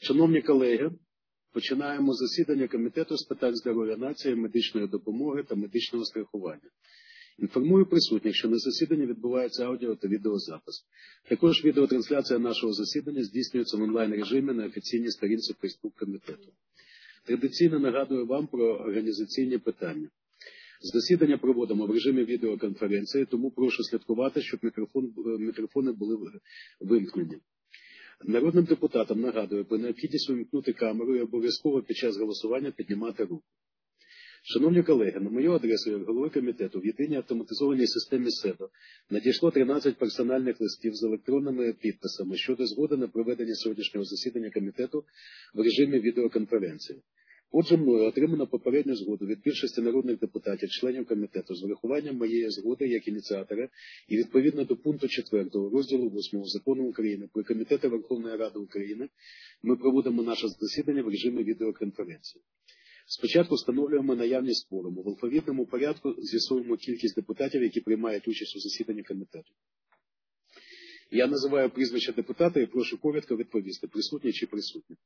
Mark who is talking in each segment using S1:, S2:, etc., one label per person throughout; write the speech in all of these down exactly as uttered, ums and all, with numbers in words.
S1: Шановні колеги, починаємо засідання Комітету з питань здоров'я нації, медичної допомоги та медичного страхування. Інформую присутніх, що на засіданні відбувається аудіо та відеозапис. Також відеотрансляція нашого засідання здійснюється в онлайн-режимі на офіційній сторінці Фейсбук комітету. Традиційно нагадую вам про організаційні питання. Засідання проводимо в режимі відеоконференції, тому прошу слідкувати, щоб мікрофон, мікрофони були вимкнені. Народним депутатам нагадую про необхідність увімкнути камеру і обов'язково під час голосування піднімати руку. Шановні колеги, на мою адресу як голови комітету в єдиній автоматизованій системі СЕДО надійшло тринадцять персональних листів з електронними підписами щодо згоди на проведення сьогоднішнього засідання комітету в режимі відеоконференції. Отже, мною отримано попередню згоду від більшості народних депутатів, членів комітету, з врахуванням моєї згоди як ініціатора і відповідно до пункту четвертого розділу восьмого Закону України про комітети Верховної Ради України ми проводимо наше засідання в режимі відеоконференції. Спочатку встановлюємо наявність кворуму. В алфавітному порядку з'ясуємо кількість депутатів, які приймають участь у засіданні комітету. Я називаю прізвище депутата і прошу коротко відповісти, присутні чи присутні.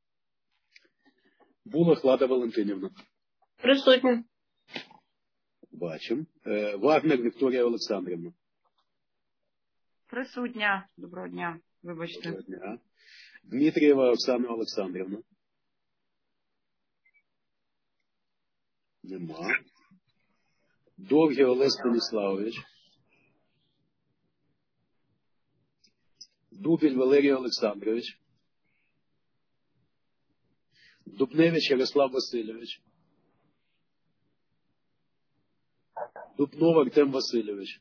S1: Булах Лада Валентинівна.
S2: Присутня.
S1: Бачимо. Вагнер Вікторія Олександрівна.
S2: Присутня. Доброго дня. Вибачте.
S1: Доброго дня. Дмитрієва Оксана Олександрівна. Нема. Довгий Олег Станіславович. Дубіль Валерій Олександрович. Дубневич Ярослав Васильович. Дубнов Артем Васильович.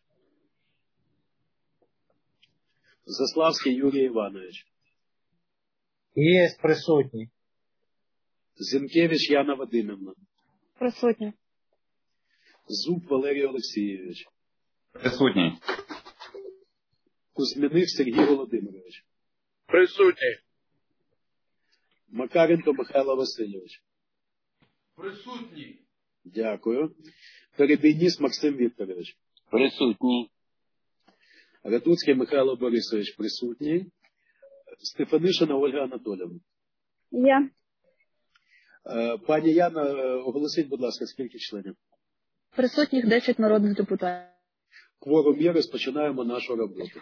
S1: Заславський Юрій Іванович.
S3: Є присутній.
S1: Зінкевич Яна Вадимівна.
S4: Присутня.
S1: Зуб Валерій Олексійович.
S5: Присутній.
S1: Кузьміних Сергій Володимирович.
S6: Присутній.
S1: Макаренко Михайло Васильович.
S6: Присутній.
S1: Дякую. Перебійніс Максим Вікторович.
S5: Присутній.
S1: Радуцький Михайло Борисович присутній. Стефанишина Ольга Анатоліївна.
S4: Я.
S1: Пані Яна, оголосіть, будь ласка, скільки членів?
S4: Присутніх десять народних депутатів.
S1: Кворум є, розпочинаємо нашу роботу.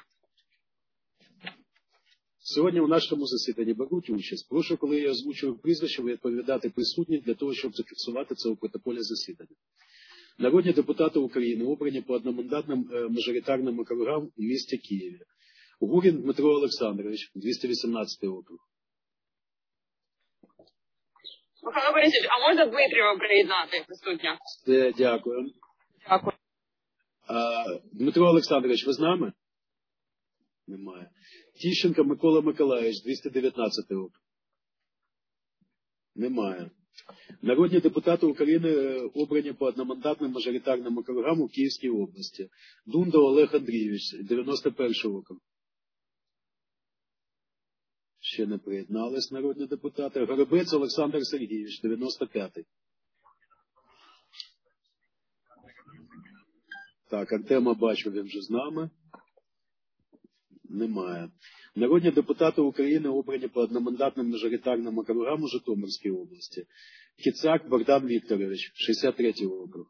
S1: Сьогодні у нашому засіданні беруть участь. Прошу, коли я озвучую прізвище, відповідати присутніх для того, щоб зафіксувати це у протоколі засідання. Народні депутати України обрані по одномандатним мажоритарним округам у місті Києві. Гурін Дмитро Олександрович, двісті вісімнадцятий округ.
S2: Михайло Борисович, а можна Дмитрієва приєднати присутня?
S1: Все, дякую.
S2: Дякую.
S1: А, Дмитро Олександрович, ви з нами? Немає. Тіщенко Микола Миколаївич, двісті дев'ятнадцятий округ. Немає. Народні депутати України обрані по одномандатним мажоритарним округам у Київській області. Дунда Олег Андрійович, дев'яносто перший округ. Ще не приєднались народні депутати. Горобець Олександр Сергійович, дев'яносто п'ятий. Так, Артема бачу, він вже з нами. Немає. Народні депутати України обрані по одномандатним мажоритарним округам у Житомирській області. Кицак Богдан Вікторович, шістдесят третій округ.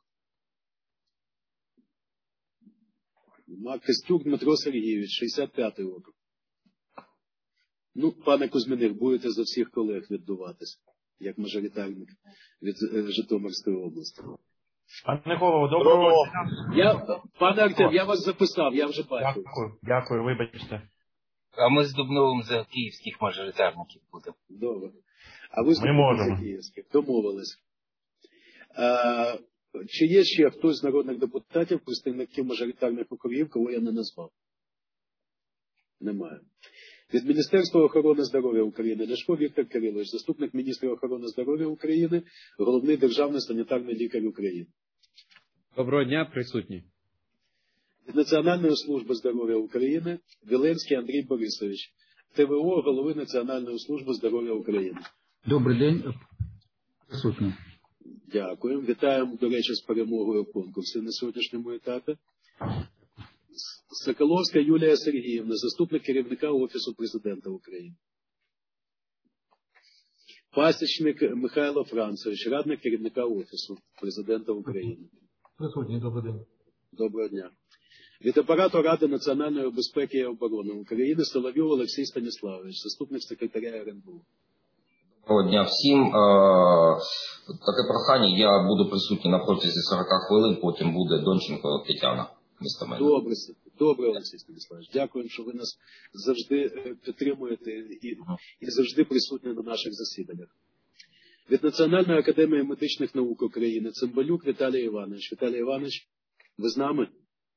S1: Костюк Дмитро Сергійович, шістдесят п'ятий округ. Ну, пане Кузьміних, будете за всіх колег віддуватись, як мажоритарник від Житомирської області.
S3: Пане голово, доброго дня.
S1: Я, пане Артем, я вас записав, я вже бачу.
S3: Дякую, дякую, вибачте.
S5: А ми з Дубновим за київських мажоритарників будемо.
S1: Добре. А ви з київських домовились. А, чи є ще хтось з народних депутатів, представників мажоритарних округів, кого я не назвав? Немає. Від Міністерства охорони здоров'я України Ляшко Віктор Кирилович, заступник міністра охорони здоров'я України, головний державний санітарний лікар України.
S7: Доброго дня, присутні.
S1: Від Національної служби здоров'я України Віленський Андрій Борисович, ТВО голови Національної служби здоров'я України.
S8: Добрий день, присутні.
S1: Дякую. Вітаємо, до речі, з перемогою в конкурсі на сьогоднішньому етапі. Соколовська Юлія Сергіївна, заступник керівника Офісу Президента України. Пасічник Михайло Францович, радник керівника Офісу Президента України.
S3: Присутній, добрий день.
S1: Доброго дня. Від апарату Ради національної безпеки і оборони України Соловйов Олексій Станіславович, заступник секретаря ер ен бе у.
S9: Доброго дня всім. Таке прохання, я буду присутній на протязі сорок хвилин, потім буде Донченко Тетяна.
S1: Добре, добре, Олексій Станіславович. Дякуємо, що ви нас завжди підтримуєте і, і завжди присутні на наших засіданнях. Від Національної академії медичних наук України Цимбалюк Віталій Іванович. Віталій Іванович, ви з нами?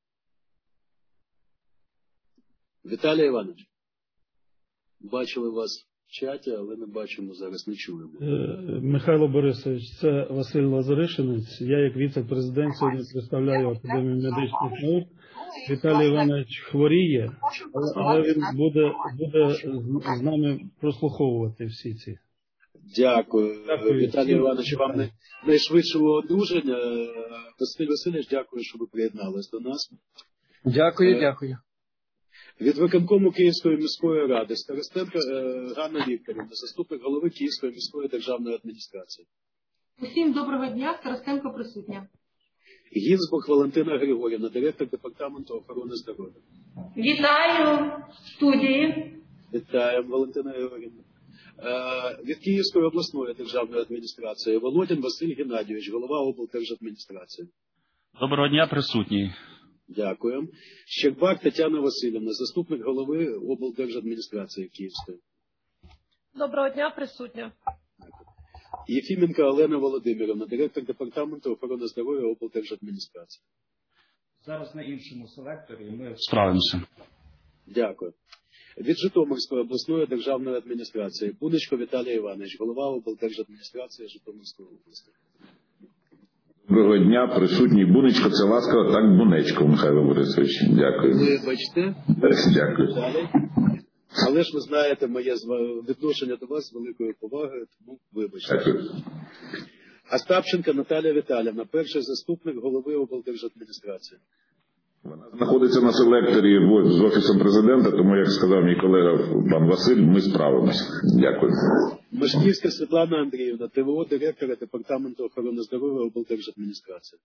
S1: Віталій Іванович, бачили вас в чаті, але не бачимо зараз, не чуємо.
S10: Михайло Борисович, це Василь Лазаришинець. Я як віце-президент сьогодні представляю Академію медичних наук. Віталій Іванович хворіє, але він буде, буде з нами прослуховувати всі ці.
S1: Дякую. Дякую. Віталій Іванович, вам не, найшвидшого одруження. Василь Васильович, дякую, що ви приєднались до нас.
S3: Дякую, е, дякую.
S1: Від виконкому Київської міської ради Старостенко е, Ганна Вікторівна, заступник голови Київської міської державної адміністрації.
S11: Усім доброго дня, Старостенко присутня.
S1: Гінзбург Валентина Григорівна, директор департаменту охорони здоров'я.
S11: Вітаю студії.
S1: Вітаємо, Валентина Григорівна. Від Київської обласної державної адміністрації Володін Василь Геннадійович, голова облдержадміністрації.
S12: Доброго дня, присутній.
S1: Дякуємо. Щербак Тетяна Васильівна, заступник голови облдержадміністрації Київської.
S11: Доброго дня, присутня.
S1: Єфіменко Олена Володимирівна, директор департаменту охорони здоров'я облдержадміністрації.
S12: Зараз на іншому селекторі ми справимося.
S1: Дякую. Від Житомирської обласної державної адміністрації Бунечко Віталій Іванович, голова облдержадміністрації Житомирської області.
S13: Доброго дня, присутній Бунечко, це ласкаво, так Бунечко, Михайло Борисович. Дякую.
S1: Ви бачите?
S13: Дякую.
S1: Далі. Але ж ви знаєте моє відношення до вас з великою повагою, тому вибачте.
S13: Дякую.
S1: Остапченко Наталія Віталіївна, перший заступник голови облдержадміністрації.
S13: Вона знаходиться на селекторі з Офісом Президента, тому, як сказав мій колега пан Василь, ми справимося. Дякую.
S1: Мишківська Світлана Андріївна, те вэ о директора департаменту охорони здоров'я облдержадміністрації.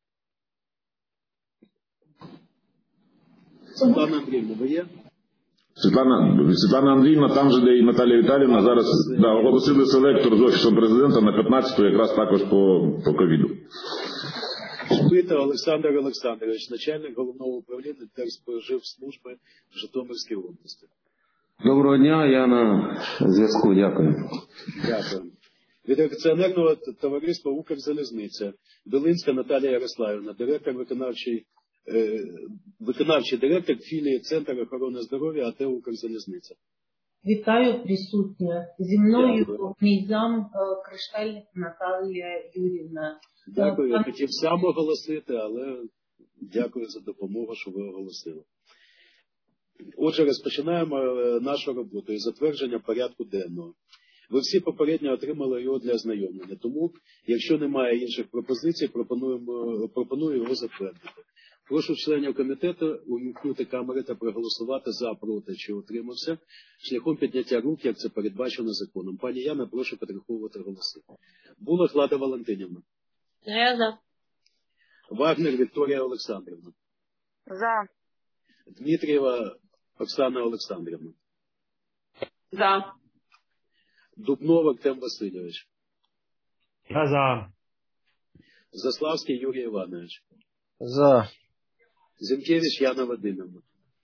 S1: Світлана Андріївна, ви є?
S13: Світлана, Світлана Андріївна, там же, де і Наталія Віталіївна, зараз да, оголосили селектор з Офісом Президента на п'ятнадцяту, якраз також по, по ковіду.
S1: Шпита Олександр Олександрович, начальник головного управління Держспоживслужби в Житомирській області.
S14: Доброго дня, я на зв'язку, дякую.
S1: Дякую. Від акціонерного товариства «Укрзалізниця» Білинська Наталія Ярославівна, директор виконавчий, е, виконавчий директор філії Центр охорони здоров'я АТ «Укрзалізниця».
S15: Вітаю, присутня. Зі мною мій зам Криштальник Наталія Юрівна.
S1: Дякую, я хотів сам оголосити, але дякую за допомогу, що ви оголосили. Отже, розпочинаємо нашу роботу із затвердження порядку денного. Ви всі попередньо отримали його для ознайомлення, тому, якщо немає інших пропозицій, пропонуємо, пропоную його затвердити. Прошу членів комітету увімкнути камери та проголосувати за, проти чи утримався шляхом підняття рук, як це передбачено законом. Пані Яна, прошу підраховувати голоси. Булах Лада Валентинівна.
S2: Я за.
S1: Вагнер Вікторія Олександрівна.
S2: За.
S1: Дмитрієва Оксана Олександрівна.
S2: За.
S1: Дубнов Артем Васильович.
S3: Я за.
S1: Заславський Юрій Іванович.
S3: За.
S1: Зінкевич Яна Вадимівна.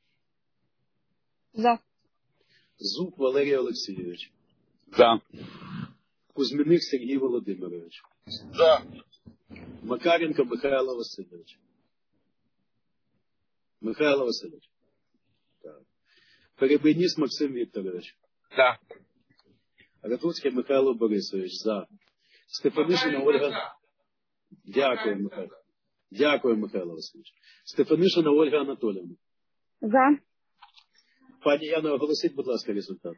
S4: За.
S1: Зуб Валерій Олексійович.
S6: За.
S1: Кузьміних Сергій Володимирович.
S6: За.
S1: Макаренко Михайло Васильович. Михайло Васильович. Так. Перебийніс Максим Вікторович.
S6: За.
S1: Радуцький Михайло Борисович. За. Степанишина Ольга. Дякую, Михайло. Дякую, Михайло Васильович. Стефанишина Ольга Анатоліївна.
S4: За.
S1: Пані Яна, оголосіть, будь ласка, результат.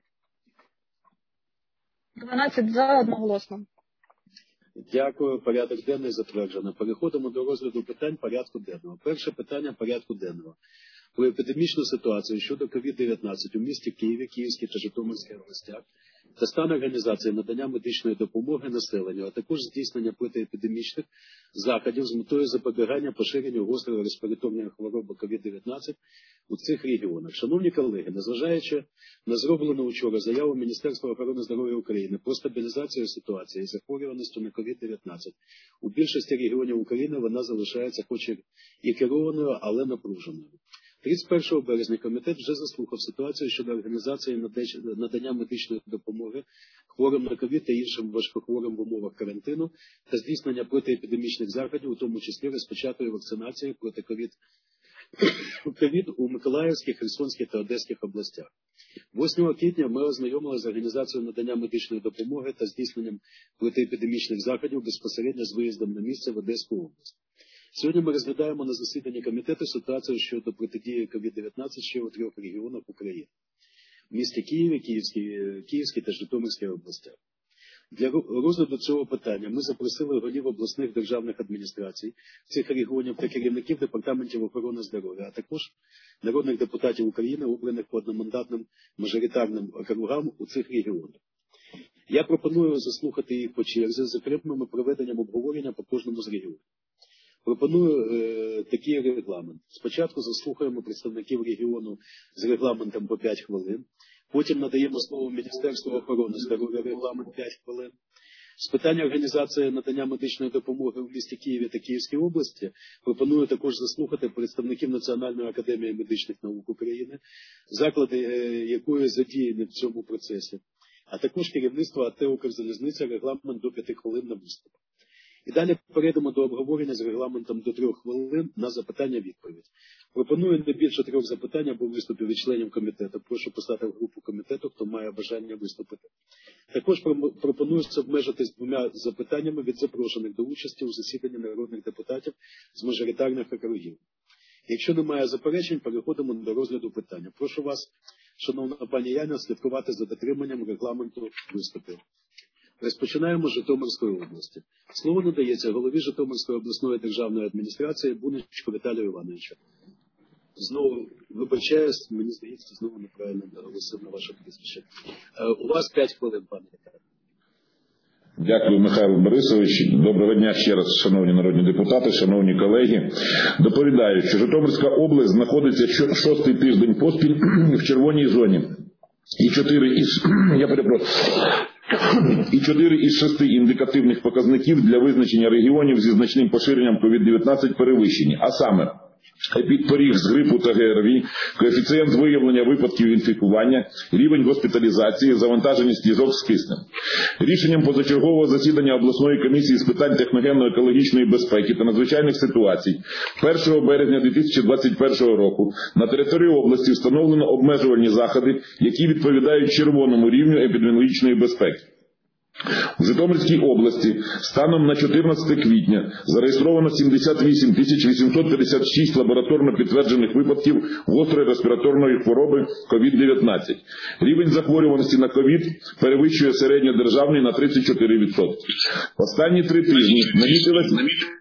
S4: дванадцять за, одноголосно.
S1: Дякую. Порядок денний затверджено. Переходимо до розгляду питань порядку денного. Перше питання порядку денного. Про епідемічну ситуацію щодо ковід дев'ятнадцять у місті Києві, Київській та Житомирській областях та стан організації надання медичної допомоги населенню, а також здійснення протиепідемічних заходів з метою запобігання поширенню гострої респіраторної хвороби ковід дев'ятнадцять у цих регіонах. Шановні колеги, незважаючи на зроблену вчора заяву Міністерства охорони здоров'я України про стабілізацію ситуації з захворюваністю на ковід дев'ятнадцять, у більшості регіонів України вона залишається хоч і керованою, але напруженою. тридцять першого березня комітет вже заслухав ситуацію щодо організації надання медичної допомоги хворим на ковід та іншим важкохворим в умовах карантину та здійснення протиепідемічних заходів, у тому числі розпочатої вакцинації проти ковід у Миколаївській, Херсонській та Одеських областях. восьмого квітня ми ознайомилися з організацією надання медичної допомоги та здійсненням протиепідемічних заходів безпосередньо з виїздом на місце в Одеську область. Сьогодні ми розглядаємо на засіданні комітету ситуацію щодо протидії ковід дев'ятнадцять ще у трьох регіонах України. В місті Києві, Київській, Київській та Житомирській областях. Для розгляду цього питання ми запросили голів обласних державних адміністрацій цих регіонів та керівників департаментів охорони здоров'я, а також народних депутатів України, обраних по одномандатним мажоритарним округам у цих регіонах. Я пропоную заслухати їх по черзі з окремим проведенням обговорення по кожному з регіонів. Пропоную е, такий регламент. Спочатку заслухаємо представників регіону з регламентом по п'ять хвилин. Потім надаємо слово Міністерству охорони здоров'я, регламент п'ять хвилин. З питання організації надання медичної допомоги в місті Києві та Київській області пропоную також заслухати представників Національної академії медичних наук України, заклади е, якої задіяні в цьому процесі, а також керівництво АТ «Укрзалізниця», регламент до п'яти хвилин на виступ. І далі перейдемо до обговорення з регламентом до трьох хвилин на запитання-відповідь. Пропоную не більше трьох запитань або виступів від членів комітету. Прошу писати в групу комітету, хто має бажання виступити. Також пропоную обмежитись двома запитаннями від запрошених до участі у засіданні народних депутатів з мажоритарних округів. Якщо немає заперечень, переходимо до розгляду питання. Прошу вас, шановна пані Яна, слідкувати за дотриманням регламенту виступів. Розпочинаємо з Житомирської області. Слово надається голові Житомирської обласної державної адміністрації Буничку Віталію Івановичу. Знову вибачаюсь, мені здається, знову неправильно наголосив на ваше прізвище. У вас п'ять хвилин, пане Віталію.
S13: Дякую, Михайло Борисович. Доброго дня ще раз, шановні народні депутати, шановні колеги. Доповідаю, що Житомирська область знаходиться шостий тиждень поспіль в червоній зоні. І чотири із... Я перепрошую. І чотири із шести індикативних показників для визначення регіонів зі значним поширенням ковід дев'ятнадцять перевищені, а саме епідпоріг з грипу та ГРВІ, коефіцієнт виявлення випадків інфікування, рівень госпіталізації, завантаженість ліжок з киснем. Рішенням позачергового засідання обласної комісії з питань техногенно-екологічної безпеки та надзвичайних ситуацій першого березня дві тисячі двадцять першого року на території області встановлено обмежувальні заходи, які відповідають червоному рівню епідеміологічної безпеки. У Житомирській області станом на чотирнадцяте квітня зареєстровано сімдесят вісім тисяч вісімсот п'ятдесят шість лабораторно підтверджених випадків гострої респіраторної хвороби ковід дев'ятнадцять. Рівень захворюваності на ковід перевищує середньодержавний на тридцять чотири відсотки. Останні три тижні намітилась...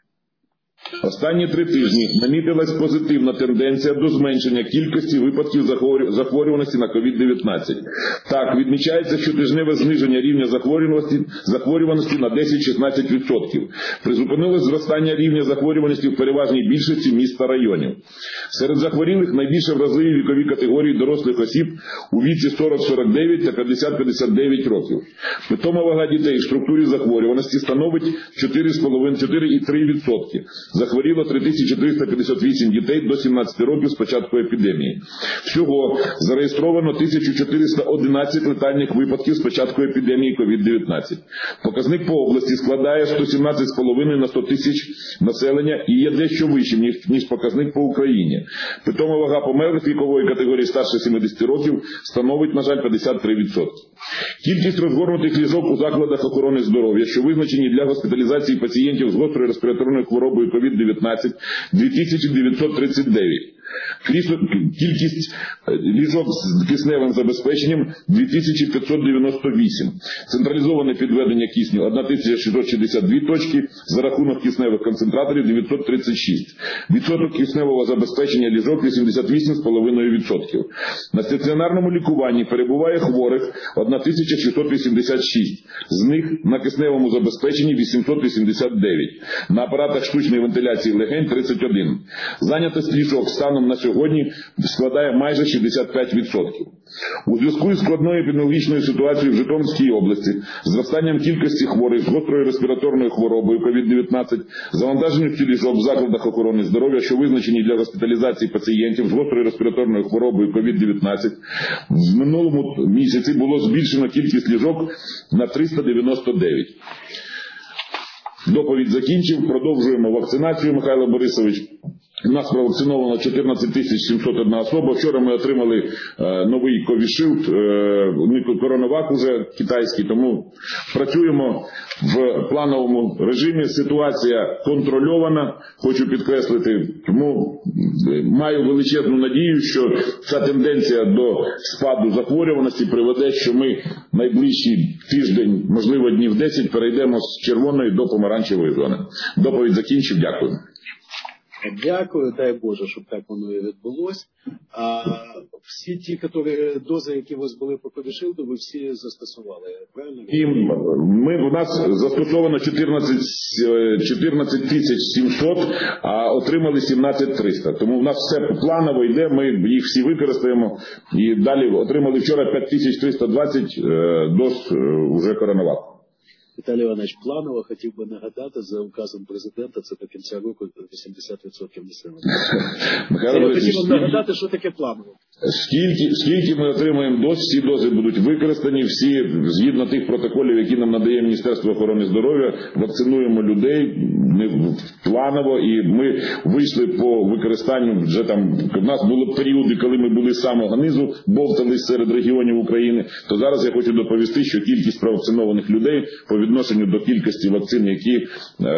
S13: Останні три тижні намітилась позитивна тенденція до зменшення кількості випадків захворюваності на ковід дев'ятнадцять. Так, відмічається щотижневе зниження рівня захворюваності, захворюваності на десять-шістнадцять відсотків. Призупинилось зростання рівня захворюваності в переважній більшості міст та районів. Серед захворілих найбільше вразливі вікові категорії дорослих осіб у віці сорок сорок дев'ять та п'ятдесят п'ятдесят дев'ять років. Питома вага дітей в структурі захворюваності становить чотири цілих три відсотки. Захворіло три тисячі триста п'ятдесят вісім дітей до сімнадцяти років з початку епідемії. Всього зареєстровано тисяча чотириста одинадцять летальних випадків з початку епідемії ковід дев'ятнадцять. Показник по області складає сто сімнадцять цілих п'ять на сто тисяч населення і є дещо вищим, ніж показник по Україні. Питома вага померлих вікової категорії старше сімдесят років становить, на жаль, п'ятдесят три відсотки. Кількість розгорнутих ліжок у закладах охорони здоров'я, що визначені для госпіталізації пацієнтів з гострою респіраторною хворобою ковід дев'ятнадцять, дві тисячі дев'ятсот тридцять дев'ять. Кількість ліжок з кисневим забезпеченням дві тисячі п'ятсот дев'яносто вісім. Централізоване підведення кисню одна тисяча шістсот шістдесят дві точки, за рахунок кисневих концентраторів дев'ятсот тридцять шість. Відсоток кисневого забезпечення ліжок вісімдесят вісім цілих п'ять десятих відсотка. На стаціонарному лікуванні перебуває хворих одна тисяча шістсот вісімдесят шість. З них на кисневому забезпеченні вісімсот вісімдесят дев'ять. На апаратах штучної вентиляції легень тридцять один. Зайнятість ліжок станом на сьогодні складає майже шістдесят п'ять відсотків. У зв'язку із складною епідеміологічною ситуацією в Житомирській області, зростанням кількості хворих з гострою респіраторною хворобою ковід дев'ятнадцять, завантаженістю ліжок в закладах охорони здоров'я, що визначені для госпіталізації пацієнтів з гострою респіраторною хворобою ковід дев'ятнадцять, в минулому місяці було збільшено кількість ліжок на триста дев'яносто дев'ять. Доповідь закінчив. Продовжуємо вакцинацію, Михайло Борисович. У нас провакциновано чотирнадцять тисяч сімсот одна особа. Вчора ми отримали е, новий Covishield, е, коронавак уже китайський, тому працюємо в плановому режимі. Ситуація контрольована, хочу підкреслити, тому маю величезну надію, що ця тенденція до спаду захворюваності приведе, що ми найближчий тиждень, можливо днів десять, перейдемо з червоної до помаранчевої зони. Доповідь закінчив, дякую.
S1: Дякую, дай Боже, щоб так воно і відбулося. А всі ті, які, дози, які у вас були по Covishield, ви всі застосували, правильно?
S13: І ми, у нас застосовано чотирнадцять тисяч сімсот, а отримали сімнадцять тисяч триста. Тому в нас все планово йде, ми їх всі використаємо. І далі отримали вчора п'ять тисяч триста двадцять доз вже коронаваку.
S1: Віталій Іванович, планово хотів би нагадати, за указом президента, це до кінця року вісімдесят відсотків населення. Я хотів вам нагадати, що таке планово.
S13: Скільки, скільки ми отримаємо доз, всі дози будуть використані, всі згідно тих протоколів, які нам надає Міністерство охорони здоров'я, вакцинуємо людей планово, і ми вийшли по використанню вже там, у нас були періоди, коли ми були з самого низу, бовтались серед регіонів України, то зараз я хочу доповісти, що кількість провакцинованих людей по відношенню до кількості вакцин, які е,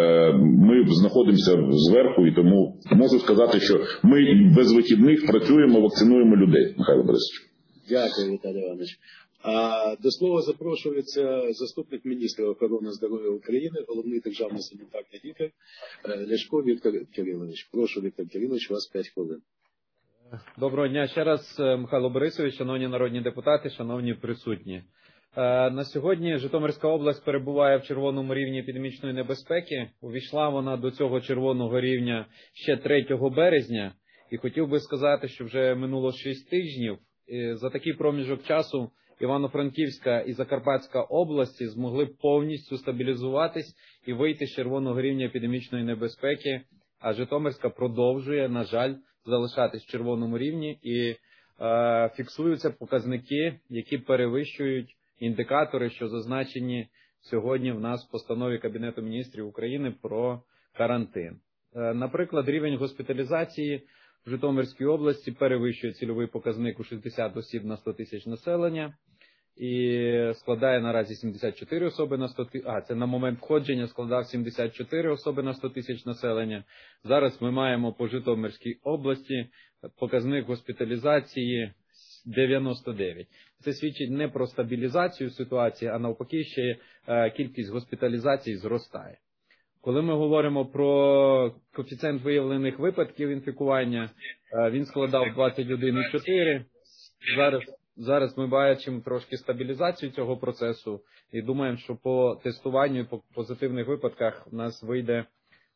S13: ми знаходимося зверху, і тому можу сказати, що ми без вихідних працюємо, вакцинуємо людей. Михайло Борисович.
S1: Дякую, Віталій Іванович. А до слова запрошується заступник міністра охорони здоров'я України, головний державний санітарний лікар Ляшко Віктор Кирилович. Прошу, Віктор Кирилович, у вас п'ять хвилин.
S7: Доброго дня ще раз, Михайло Борисович, шановні народні депутати, шановні присутні. На сьогодні Житомирська область перебуває в червоному рівні епідемічної небезпеки. Увійшла вона до цього червоного рівня ще третього березня. І хотів би сказати, що вже минуло шість тижнів. За такий проміжок часу Івано-Франківська і Закарпатська області змогли повністю стабілізуватись і вийти з червоного рівня епідемічної небезпеки. А Житомирська продовжує, на жаль, залишатись в червоному рівні. І е, фіксуються показники, які перевищують індикатори, що зазначені сьогодні в нас в постанові Кабінету міністрів України про карантин. Наприклад, рівень госпіталізації в Житомирській області перевищує цільовий показник у шістдесят осіб на сто тисяч населення і складає наразі сімдесят чотири особи на сто тисяч, а це на момент входження складав сімдесят чотири особи на сто тисяч населення. Зараз ми маємо по Житомирській області показник госпіталізації дев'яносто дев'ять. Це свідчить не про стабілізацію ситуації, а навпаки ще кількість госпіталізацій зростає. Коли ми говоримо про коефіцієнт виявлених випадків інфікування, він складав двадцять один цілих чотири. Зараз, зараз ми бачимо трошки стабілізацію цього процесу і думаємо, що по тестуванню і по позитивних випадках в нас вийде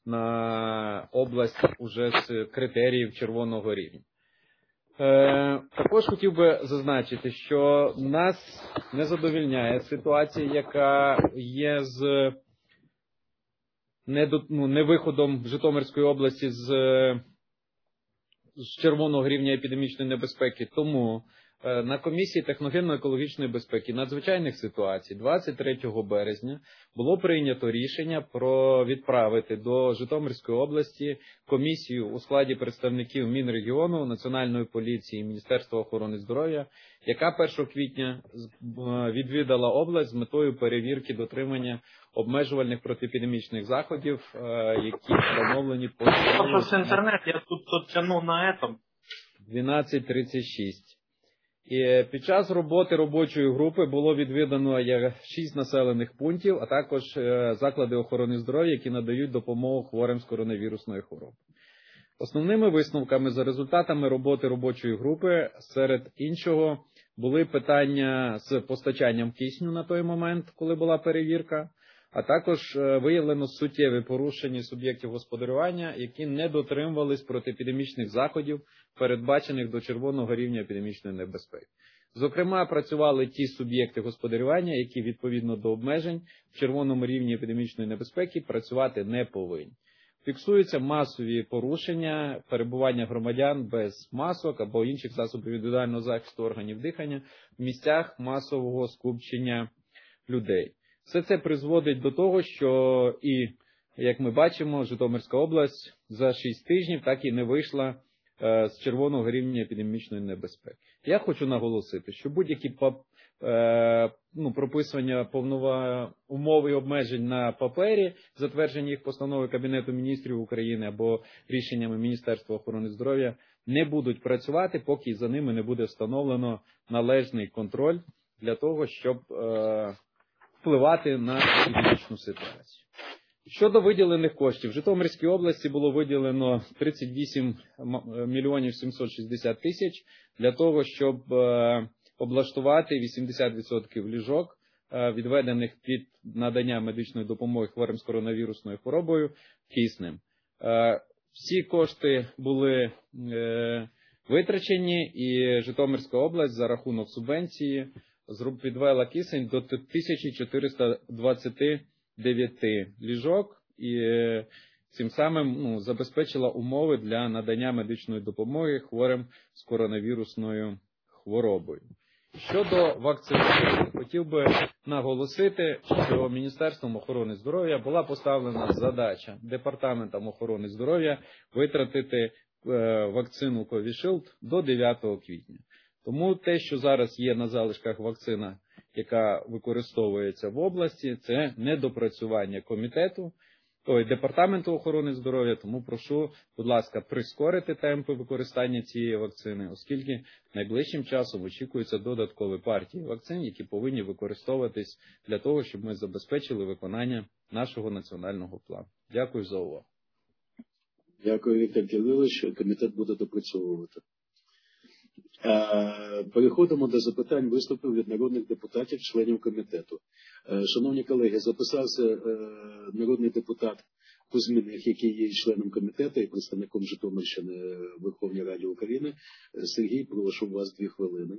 S7: на область уже з критеріїв червоного рівня. Е, також хотів би зазначити, що нас не задовільняє ситуація, яка є з не, ну, не виходом Житомирської області з, з червоного рівня епідемічної небезпеки. Тому е, на комісії техногенно-екологічної безпеки і надзвичайних ситуацій двадцять третього березня було прийнято рішення про відправити до Житомирської області комісію у складі представників Мінрегіону, Національної поліції і Міністерства охорони здоров'я, яка першого квітня відвідала область з метою перевірки дотримання обмежувальних протиепідемічних заходів, які встановлені по...
S12: Просто с интернет, я тут, тут тяну на этом.
S7: дванадцять тридцять шість. І під час роботи робочої групи було відвідано шість населених пунктів, а також заклади охорони здоров'я, які надають допомогу хворим з коронавірусною хворобою. Основними висновками за результатами роботи робочої групи, серед іншого, були питання з постачанням кисню на той момент, коли була перевірка, а також виявлено суттєві порушення суб'єктів господарювання, які не дотримувались протиепідемічних заходів, передбачених до червоного рівня епідемічної небезпеки. Зокрема, працювали ті суб'єкти господарювання, які відповідно до обмежень в червоному рівні епідемічної небезпеки працювати не повинні. Фіксуються масові порушення перебування громадян без масок або інших засобів індивідуального захисту органів дихання в місцях масового скупчення людей. Все це призводить до того, що і, як ми бачимо, Житомирська область за шість тижнів так і не вийшла е, з червоного рівня епідемічної небезпеки. Я хочу наголосити, що будь-які е, ну, прописування повнова умов і обмежень на папері, затверджені їх постановою Кабінету міністрів України або рішеннями Міністерства охорони здоров'я, не будуть працювати, поки за ними не буде встановлено належний контроль для того, щоб е, впливати на епідемічну ситуацію. Щодо виділених коштів, в Житомирській області було виділено тридцять вісім мільйонів сімсот шістдесят тисяч для того, щоб облаштувати вісімдесят відсотків ліжок, відведених під надання медичної допомоги хворим з коронавірусною хворобою, киснем. Всі кошти були витрачені, і Житомирська область за рахунок субвенції підвела кисень до тисячі чотириста двадцяти дев'яти ліжок і цим самим ну, забезпечила умови для надання медичної допомоги хворим з коронавірусною хворобою. Щодо вакцинації, хотів би наголосити, що Міністерством охорони здоров'я була поставлена задача Департаментом охорони здоров'я витратити е, вакцину Covishield до дев'ятого квітня. Тому те, що зараз є на залишках вакцина, яка використовується в області, це недопрацювання комітету, ой, Департаменту охорони здоров'я, тому прошу, будь ласка, прискорити темпи використання цієї вакцини, оскільки найближчим часом очікуються додаткові партії вакцин, які повинні використовуватись для того, щоб ми забезпечили виконання нашого національного плану. Дякую за увагу.
S1: Дякую, Віктор Кирилович. Комітет буде допрацьовувати. Переходимо до запитань виступів від народних депутатів, членів комітету. Шановні колеги, записався народний депутат Кузьміних, який є членом комітету і представником Житомирщини в Верховній Раді України. Сергій, прошу, у вас дві хвилини.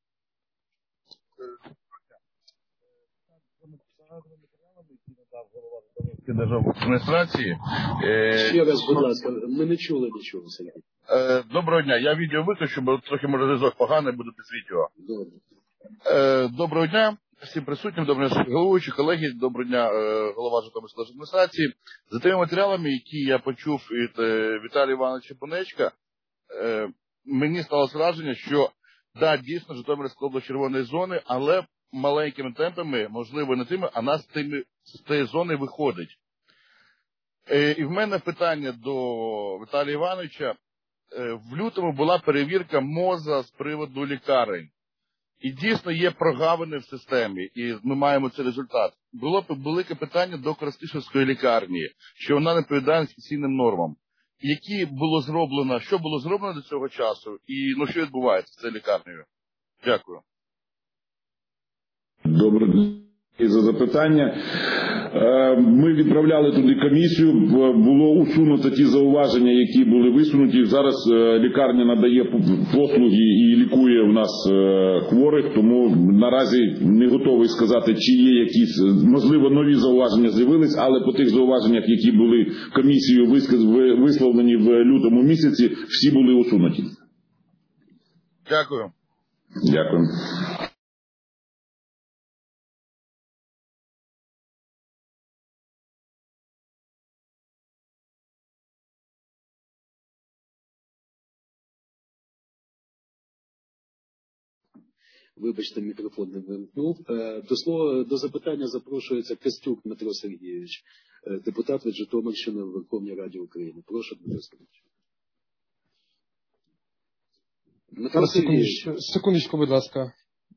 S6: Державної адміністрації.
S1: Ще раз, будь ласка, ми не чули нічого, Сергій.
S6: Доброго дня. Я відео виключу, бо трохи може зв'язок поганий, буду без відео.
S1: Добре.
S6: Доброго дня всім присутнім, доброго дня головуючі, колеги, доброго дня голова Житомирської адміністрації. За тими матеріалами, які я почув від Віталія Івановича Бонечка, мені сталося враження, що да, дійсно Житомирська область червоної зони, але маленькими темпами, можливо, не тими, а нас з, тими, з тієї зони виходить. І в мене питання до Віталія Івановича. В лютому була перевірка МОЗа з приводу лікарень. І дійсно є прогавини в системі, і ми маємо цей результат. Було б велике питання до Коростишівської лікарні, що вона не відповідає інфекційним нормам. Які було зроблено, що було зроблено до цього часу, і ну, що відбувається з цією лікарнею? Дякую.
S13: Добре за запитання. Ми відправляли туди комісію, було усунуто ті зауваження, які були висунуті. Зараз лікарня надає послуги і лікує у нас хворих, тому наразі не готовий сказати, чи є якісь, можливо, нові зауваження з'явились, але по тих зауваженнях, які були комісією висловлені в лютому місяці, всі були усунуті.
S6: Дякую.
S13: Дякую.
S1: Вибачте, мікрофон не вимкнув. До слова, до запитання запрошується Костюк Дмитро Сергійович, депутат від Житомирщини в Верховній Раді України. Прошу, Дмитро Сергійович. Дмитро Сергійович.
S3: Секундочку, секундочку, будь ласка.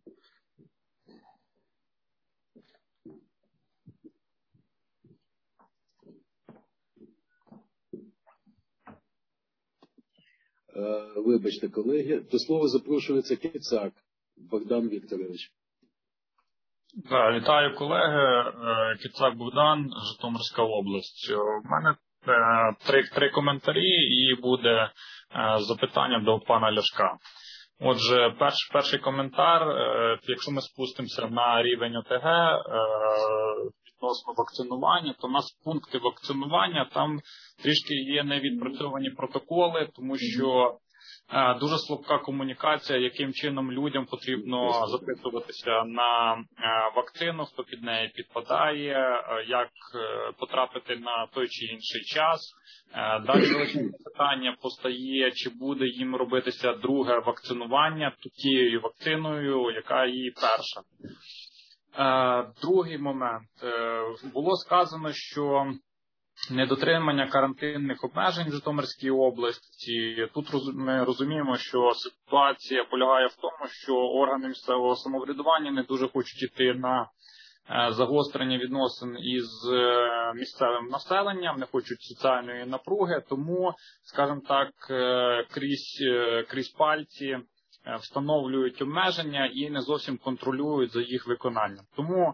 S1: Вибачте, колеги. До слова запрошується Кицак Богдан Вікторович.
S16: Вітаю, колеги. Кицак Богдан, Житомирська область. У мене три, три коментарі і буде запитання до пана Ляшка. Отже, перш, перший коментар. Якщо ми спустимося на рівень ОТГ відносно вакцинування, то у нас пункти вакцинування, там трішки є невідпрацьовані протоколи, тому що дуже слабка комунікація, яким чином людям потрібно записуватися на вакцину, хто під неї підпадає, як потрапити на той чи інший час. Далі величезне питання постає, чи буде їм робитися друге вакцинування тією вакциною, яка її перша. Другий момент. Було сказано, що недотримання карантинних обмежень в Житомирській області. Тут ми розуміємо, що ситуація полягає в тому, що органи місцевого самоврядування не дуже хочуть йти на загострення відносин із місцевим населенням, не хочуть соціальної напруги, тому, скажімо так, крізь, крізь пальці встановлюють обмеження і не зовсім контролюють за їх виконанням. Тому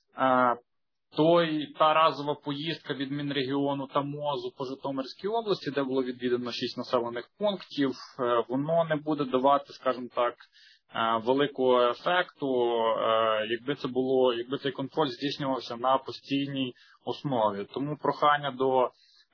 S16: той, та разова поїздка від Мінрегіону та МОЗу по Житомирській області, де було відвідано шість населених пунктів, воно не буде давати, скажімо так, великого ефекту, якби це було, якби цей контроль здійснювався на постійній основі. Тому прохання до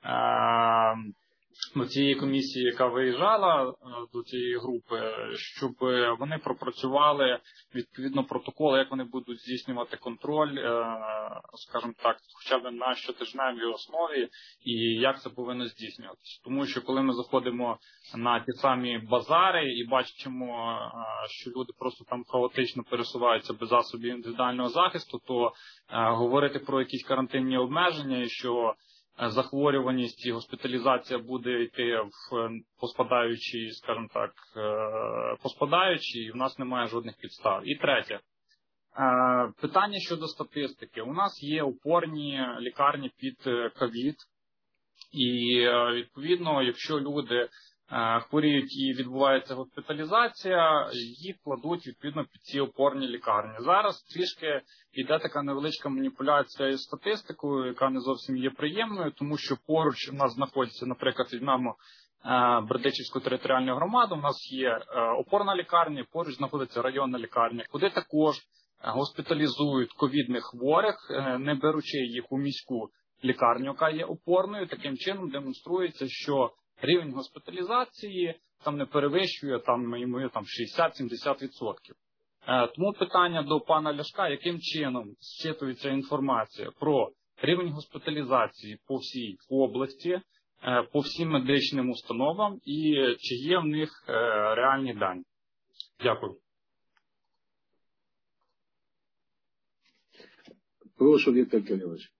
S16: до цієї комісії, яка виїжджала до цієї групи, щоб вони пропрацювали відповідно протоколи, як вони будуть здійснювати контроль, скажімо так, хоча б на щотижневій основі, і як це повинно здійснюватися. Тому що коли ми заходимо на ті самі базари і бачимо, що люди просто там хаотично пересуваються без засобів індивідуального захисту, то говорити про якісь карантинні обмеження і що захворюваність і госпіталізація буде йти в поспадаючій, скажімо так, поспадаючій, і в нас немає жодних підстав. І третє. Питання щодо статистики. У нас є опорні лікарні під ковід, і, відповідно, якщо люди хворіють і відбувається госпіталізація, їх кладуть, відповідно, під ці опорні лікарні. Зараз трішки йде така невеличка маніпуляція із статистикою, яка не зовсім є приємною, тому що поруч у нас знаходиться, наприклад, візьмемо Бердичівську територіальну громаду, у нас є опорна лікарня, поруч знаходиться районна лікарня, куди також госпіталізують ковідних хворих, не беручи їх у міську лікарню, яка є опорною. Таким чином демонструється, що рівень госпіталізації там не перевищує там, там шістдесят-сімдесят відсотків. Тому питання до пана Ляшка, яким чином зчитується інформація про рівень госпіталізації по всій області, по всім медичним установам і чи є в них реальні дані. Дякую.
S1: Прошу, Віктор Кирилович.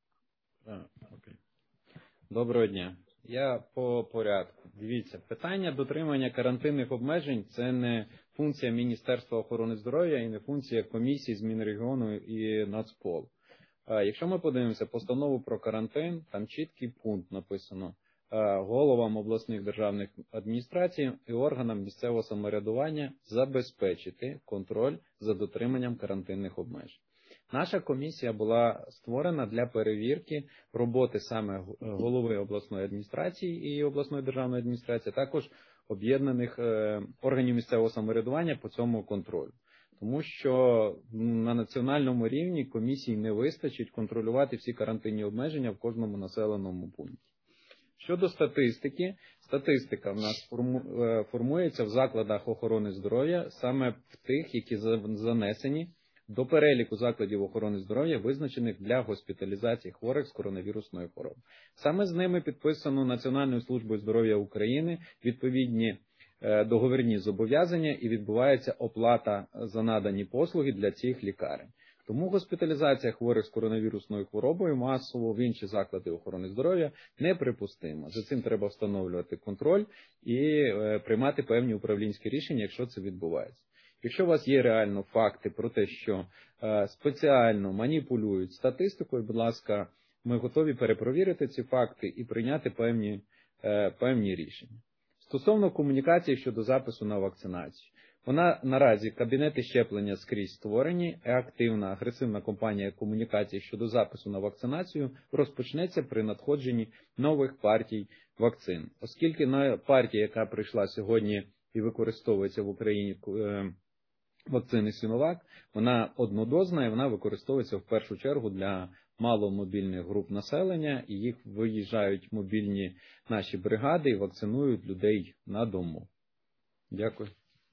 S7: Доброго дня. Я по порядку. Дивіться, питання дотримання карантинних обмежень – це не функція Міністерства охорони здоров'я і не функція комісії з Мінрегіону і Нацпол. Якщо ми подивимося постанову про карантин, там чіткий пункт написано головам обласних державних адміністрацій і органам місцевого самоврядування забезпечити контроль за дотриманням карантинних обмежень. Наша комісія була створена для перевірки роботи саме голови обласної адміністрації і обласної державної адміністрації, також об'єднаних органів місцевого самоврядування по цьому контролю. Тому що на національному рівні комісії не вистачить контролювати всі карантинні обмеження в кожному населеному пункті. Щодо статистики, статистика в нас формується в закладах охорони здоров'я саме в тих, які занесені до переліку закладів охорони здоров'я, визначених для госпіталізації хворих з коронавірусною хворобою. Саме з ними підписано Національною службою здоров'я України відповідні договірні зобов'язання і відбувається оплата за надані послуги для цих лікарень. Тому госпіталізація хворих з коронавірусною хворобою масово в інші заклади охорони здоров'я неприпустима. За цим треба встановлювати контроль і е, приймати певні управлінські рішення, якщо це відбувається. Якщо у вас є реально факти про те, що е, спеціально маніпулюють статистикою, будь ласка, ми готові перепровірити ці факти і прийняти певні, е, певні рішення. Стосовно комунікації щодо запису на вакцинацію. Вона наразі, кабінети щеплення скрізь створені, активна, агресивна кампанія комунікації щодо запису на вакцинацію розпочнеться при надходженні нових партій вакцин. Оскільки партія, яка прийшла сьогодні і використовується в Україні, вакцини Сіновак, вона однодозна і вона використовується в першу чергу для маломобільних груп населення, і їх виїжджають мобільні наші бригади і вакцинують людей на дому. Дякую.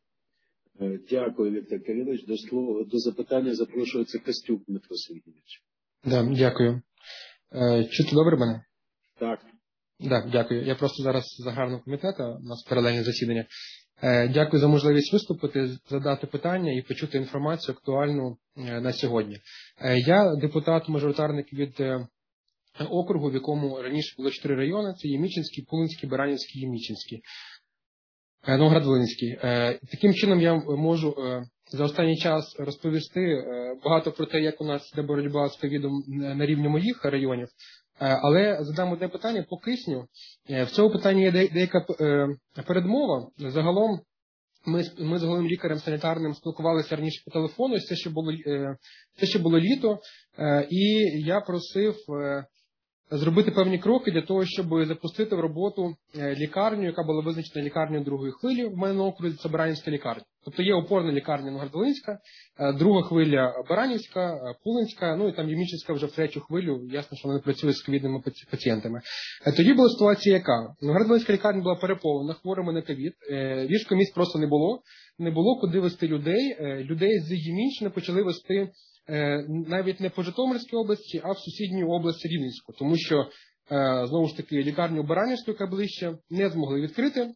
S1: Дякую, Віктор Кирилович. До слова, до запитання запрошується Костюк Дмитро Сергійович.
S17: Да, дякую. Е, чути добре мене?
S1: Так.
S17: Да, дякую. Я просто зараз з аграрного комітету, у нас паралельне засідання. Е, дякую за можливість виступити, задати питання і почути інформацію актуальну е, на сьогодні. Е, я депутат-мажоритарник від е, округу, в якому раніше було чотири райони. Це Ємічинський, Пулинський, Баранівський, Ємічинський. Новоград-Волинський. Таким чином я можу за останній час розповісти багато про те, як у нас йде боротьба з ковідом на рівні моїх районів, але задам одне питання по кисню. В цьому питанні є деяка передмова. Загалом ми, ми з головним лікарем санітарним спілкувалися раніше по телефону, це ще було, це ще було літо, і я просив зробити певні кроки для того, щоб запустити в роботу лікарню, яка була визначена лікарнею другої хвилі в мене на окрузі, це Баранівська лікарня. Тобто є опорна лікарня Новоград-Волинська, друга хвиля Баранівська, Пулинська, ну і там Ємічинська вже в третю хвилю, ясно, що вони працюють з ковідними пацієнтами. Тоді була ситуація яка? Новоград-Волинська лікарня була переповнена хворими на ковід, ліжко-місць просто не було, не було куди вести людей, людей з Ємічини почали вести навіть не по Житомирській області, а в сусідню область Рівненську, тому що, знову ж таки, лікарню Баранівську, яка ближче, не змогли відкрити.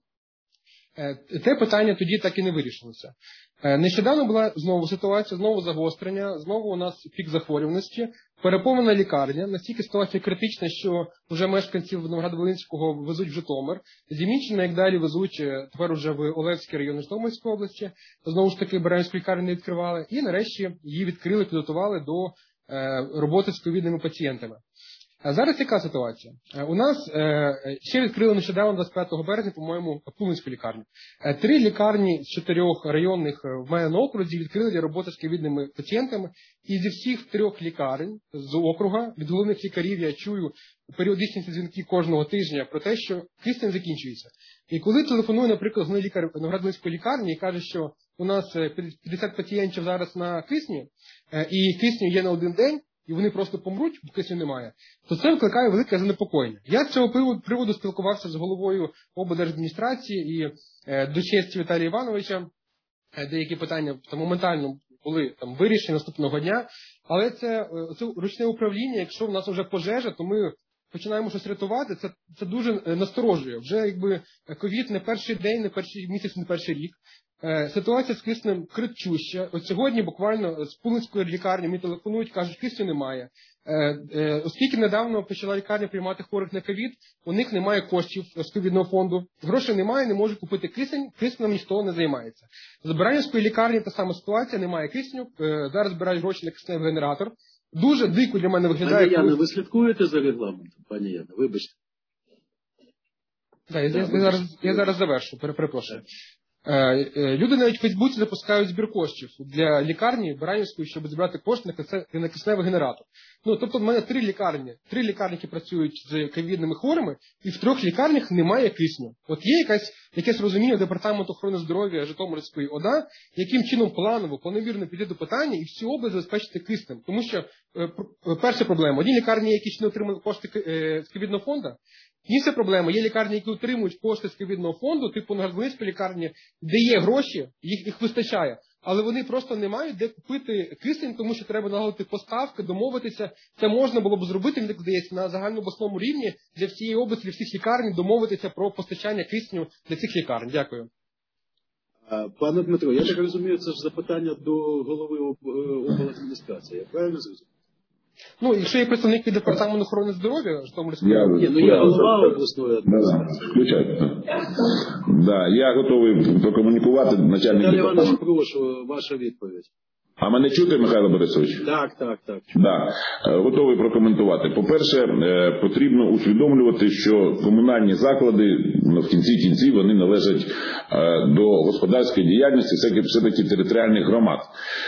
S17: Те питання тоді так і не вирішилося. Нещодавно була знову ситуація, знову загострення, знову у нас пік захворюваності, переповнена лікарня, настільки ситуація критична, що вже мешканців Новоград-Волинського везуть в Житомир, з Ємічина, як далі, везуть тепер уже в Олевський район Житомирської області, знову ж таки Баранівську лікарню не відкривали, і нарешті її відкрили, підготували до роботи з ковідними пацієнтами. Зараз яка ситуація? У нас е, ще відкрили нещодавно двадцять п'ятого березня, по-моєму, Пулинську лікарню. Е, три лікарні з чотирьох районних в мене на окрузі відкрили для роботи з ковідними пацієнтами. І зі всіх трьох лікарень з округа, від головних лікарів я чую періодичні дзвінки кожного тижня про те, що кисень закінчується. І коли телефонує, наприклад, головний лікар Новоград-Волинської лікарні і каже, що у нас п'ятдесят пацієнтів зараз на кисні, е, і кисню є на один день, і вони просто помруть, бо кисню немає, то це викликає велике занепокоєння. Я з цього приводу спілкувався з головою облдержадміністрації і е, до честі Віталія Івановича. Е, деякі питання там моментально були там вирішені наступного дня, але це, е, це ручне управління, якщо в нас вже пожежа, то ми починаємо щось рятувати, це, це дуже насторожує. Вже якби ковід не перший день, не перший місяць, не перший рік. Е, ситуація з киснем кричуща. От сьогодні буквально з Пулинської лікарні мені телефонують, кажуть, кисню немає. Е, е, оскільки недавно почала лікарня приймати хворих на ковід, у них немає коштів з ковідного фонду, грошей немає, не можуть купити кисень, киснем ніхто не займається. З Баранівської лікарні та сама ситуація, немає кисню, е, зараз збирають гроші на кисневий генератор. Дуже дико для мене виглядає.
S1: Пані Яна, ви слідкуєте за регламентом, пані Яна? Вибачте.
S17: Да, я, я, я, зараз, я зараз завершу, перепрошую. Люди навіть в Фейсбуці запускають збір коштів для лікарні Баранівської, щоб збирати кошти на кисневий генератор. Ну, тобто в мене три лікарні, три лікарні, які працюють з ковідними хворими, і в трьох лікарнях немає кисню. От є якась, якесь розуміння Департаменту охорони здоров'я Житомирської ОДА, яким чином планово, планомірно підійти до питання і всю область забезпечити киснем. Тому що е, перша проблема, одні лікарні, які ще не отримали кошти е, з ковідного фонду, інша проблема, є лікарні, які отримують кошти з ковідного фонду, типу Новоград-Волинської лікарні, де є гроші, їх, їх вистачає, але вони просто не мають де купити кисень, тому що треба налагодити поставки, домовитися. Це можна було б зробити, мені так здається, на загальнообласному рівні для всієї області, для всіх лікарень, домовитися про постачання кисню для цих лікарень. Дякую.
S1: Пане Дмитро, я так розумію, це ж запитання до голови обладміністрації, я правильно зрозумів?
S17: Ну, якщо є представник від департаменту охорони здоров'я, Житомирської
S13: Я,
S17: області.
S1: Ні, ну я голова обласної адміністрації.
S13: Включайте. Да, я готовий прокомунікувати начальник
S1: Віталій Іванович,
S13: департаменту.
S1: прошу, ваша відповідь.
S13: А мене чути, Михайло Борисович?
S1: Так, так, так.
S13: Да, готовий прокоментувати. По-перше, потрібно усвідомлювати, що комунальні заклади, ну, в кінці кінців, вони належать до господарської діяльності все-таки територіальних громад.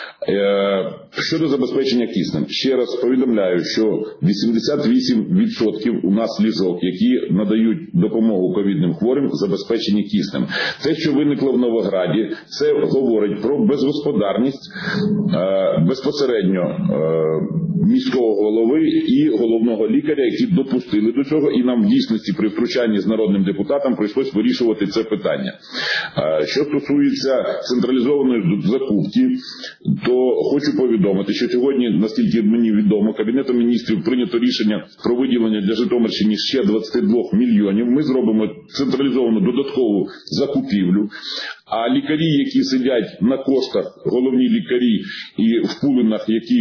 S13: Щодо забезпечення киснем, ще раз повідомляю, що вісімдесят вісім відсотків у нас ліжок, які надають допомогу ковідним хворим, забезпечені киснем. Те, що виникло в Новограді, це говорить про безгосподарність безпосередньо міського голови і головного лікаря, які допустили до цього, і нам в дійсності при втручанні з народним депутатом прийшлось вирішувати це питання. Що стосується централізованої закупки, то хочу повідомити, що сьогодні, наскільки мені відомо, Кабінетом міністрів прийнято рішення про виділення для Житомирщини ще двадцять два мільйонів. Ми зробимо централізовану додаткову закупівлю. А лікарі, які сидять на коштах, головні лікарі і в пулинах, які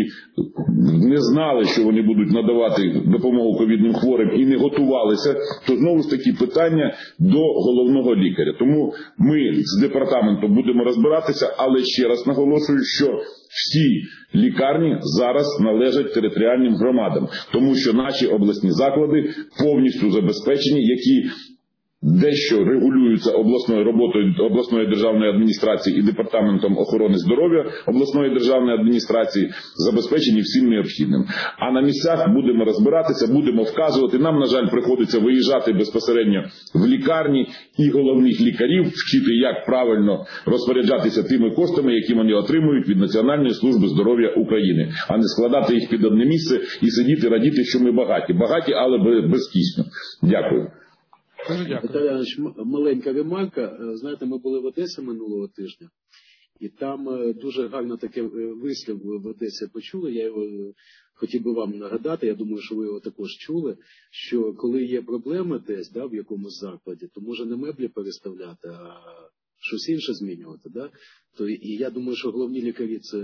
S13: не знали, що вони будуть надавати допомогу ковідним хворим і не готувалися, то знову ж таки питання до головного лікаря. Тому ми з департаментом будемо розбиратися, але ще раз наголошую, що всі лікарні зараз належать територіальним громадам, тому що наші обласні заклади повністю забезпечені, які дещо регулюються обласною роботою обласної державної адміністрації і департаментом охорони здоров'я обласної державної адміністрації, забезпечені всім необхідним. А на місцях будемо розбиратися, будемо вказувати. Нам, на жаль, приходиться виїжджати безпосередньо в лікарні і головних лікарів, вчити, як правильно розпоряджатися тими коштами, які вони отримують від Національної служби здоров'я України, а не складати їх під одне місце і сидіти радіти, що ми багаті. Багаті, але без кисню. Дякую.
S1: Віталій Іванович, маленька ремарка. Знаєте, ми були в Одесі минулого тижня, і там дуже гарно таке вислів в Одесі почули. Я його хотів би вам нагадати, я думаю, що ви його також чули, що коли є проблеми десь, да, в якомусь закладі, то може не меблі переставляти, а щось інше змінювати. Да? То, і я думаю, що головні лікарі це...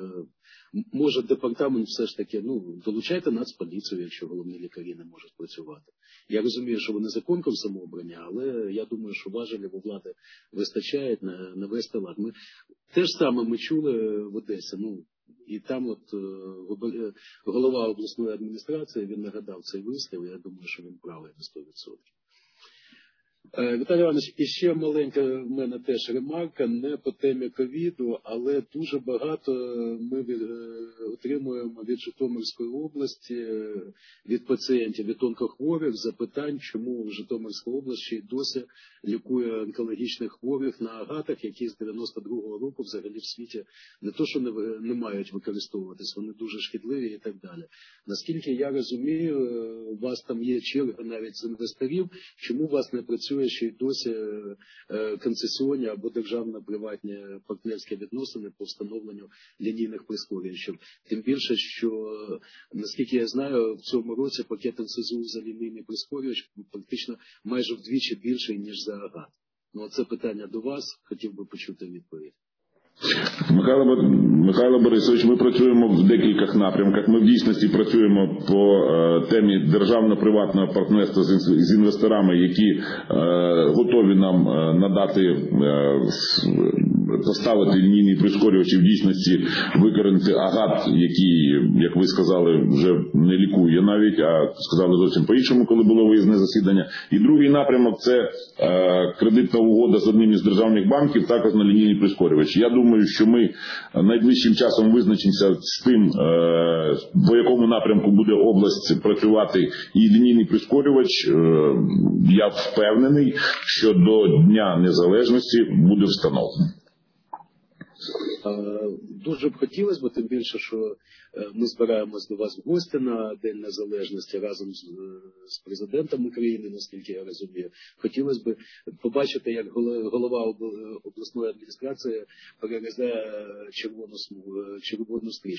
S1: Може департамент все ж таки, ну, долучайте Нацполіцію, якщо головні лікарі не можуть працювати. Я розумію, що вони за конкурсом обрані, але я думаю, що важелів у влади вистачає на, на вести лад. Ми, те ж саме ми чули в Одесі, ну, і там от голова обласної адміністрації, він нагадав цей вислів, я думаю, що він правий на сто відсотків. Віталій Іванович, і ще маленька в мене теж ремарка, не по темі ковіду, але дуже багато ми від, отримуємо від Житомирської області, від пацієнтів, від онкохворих запитань, чому Житомирська область ще й досі лікує онкологічних хворих на агатах, які з дев'яносто другого року взагалі в світі не то, що не, не мають використовуватись, вони дуже шкідливі і так далі. Наскільки я розумію, у вас там є черга навіть з інвесторів, чому у вас не працює ще й досі концесіонні або державно-приватні партнерські відносини по встановленню лінійних прискорювачів. Тим більше, що, наскільки я знаю, в цьому році пакет ен ес зе у за лінійний прискорювач практично майже вдвічі більший, ніж за агат. Ну, це питання до вас, хотів би почути відповідь.
S13: Михайло, Михайло Борисович, ми працюємо в декількох напрямках. Ми в дійсності працюємо по е, темі державно-приватного партнерства з, з інвесторами, які е, готові нам е, надати, е, поставити лінійні прискорювачі, в дійсності викорінити агат, який, як ви сказали, вже не лікує навіть, а сказали зовсім по-іншому, коли було виїзне засідання. І другий напрямок – це е, кредитна угода з одним із державних банків, також на лінійні прискорювачі. Я думаю, що ми найближчим часом визначимося з тим, по якому напрямку буде область працювати і лінійний прискорювач. Я впевнений, що до Дня Незалежності буде встановлений.
S1: Дуже б хотілося б, тим більше, що ми збираємось до вас в гості на День Незалежності разом з, з президентом України, наскільки я розумію. Хотілося б побачити, як голова обласної адміністрації перерізає червону, червону стрічку.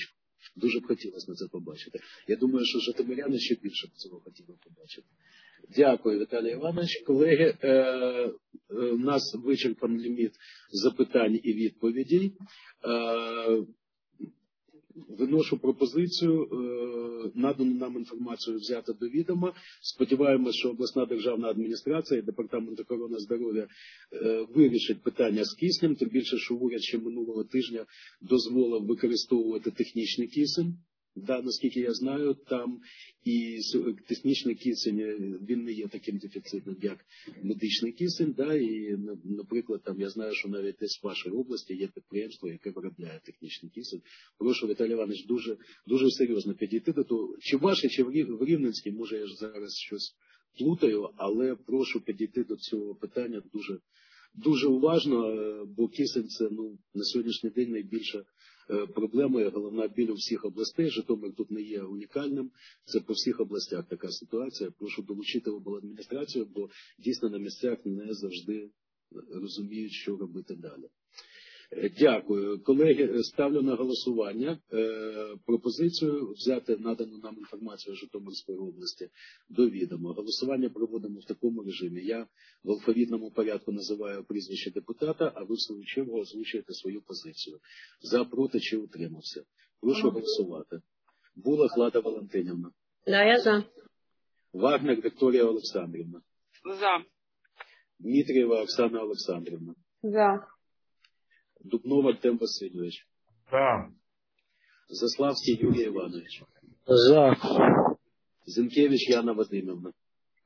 S1: Дуже б хотілося на це побачити. Я думаю, що житомиряни ще більше б цього хотіли побачити. Дякую, Віталій Іванович. Колеги, е, е, у нас вичерпан ліміт запитань і відповідей. Е, Виношу пропозицію, надану нам інформацію взяти до відома. Сподіваємося, що обласна державна адміністрація і Департамент охорони здоров'я вирішить питання з киснем, тим більше, що уряд ще минулого тижня дозволив використовувати технічний кисень. Да, наскільки я знаю, там і технічний кисень, він не є таким дефіцитним, як медичний кисень. Да, і, наприклад, там я знаю, що навіть десь в вашій області є підприємство, яке виробляє технічний кисень. Прошу, Віталій Іванович, дуже, дуже серйозно підійти до того, чи ваше, чи в Рівненській, може я ж зараз щось плутаю, але прошу підійти до цього питання дуже, дуже уважно, бо кисень це, ну, на сьогоднішній день найбільша проблема і головна біль у всіх областей. Житомир тут не є унікальним. Це по всіх областях така ситуація. Прошу долучити обладміністрацію, бо дійсно на місцях не завжди розуміють, що робити далі. Дякую. Колеги, ставлю на голосування е, пропозицію взяти надану нам інформацію Житомирської області до відома. Голосування проводимо в такому режимі. Я в алфавітному порядку називаю прізвище депутата, а ви в свою чергу озвучуєте свою позицію. За, проти чи утримався. Прошу голосувати. Булах Лада Валентинівна.
S2: Да, я за.
S1: Вагнер Вікторія Олександрівна.
S2: За.
S1: Дмитрієва Оксана Олександрівна.
S4: За.
S1: Дубнов Артем Васильович.
S3: За.
S1: Заславський Юрій Іванович.
S3: За.
S1: Зінкевич Яна Вадимівна.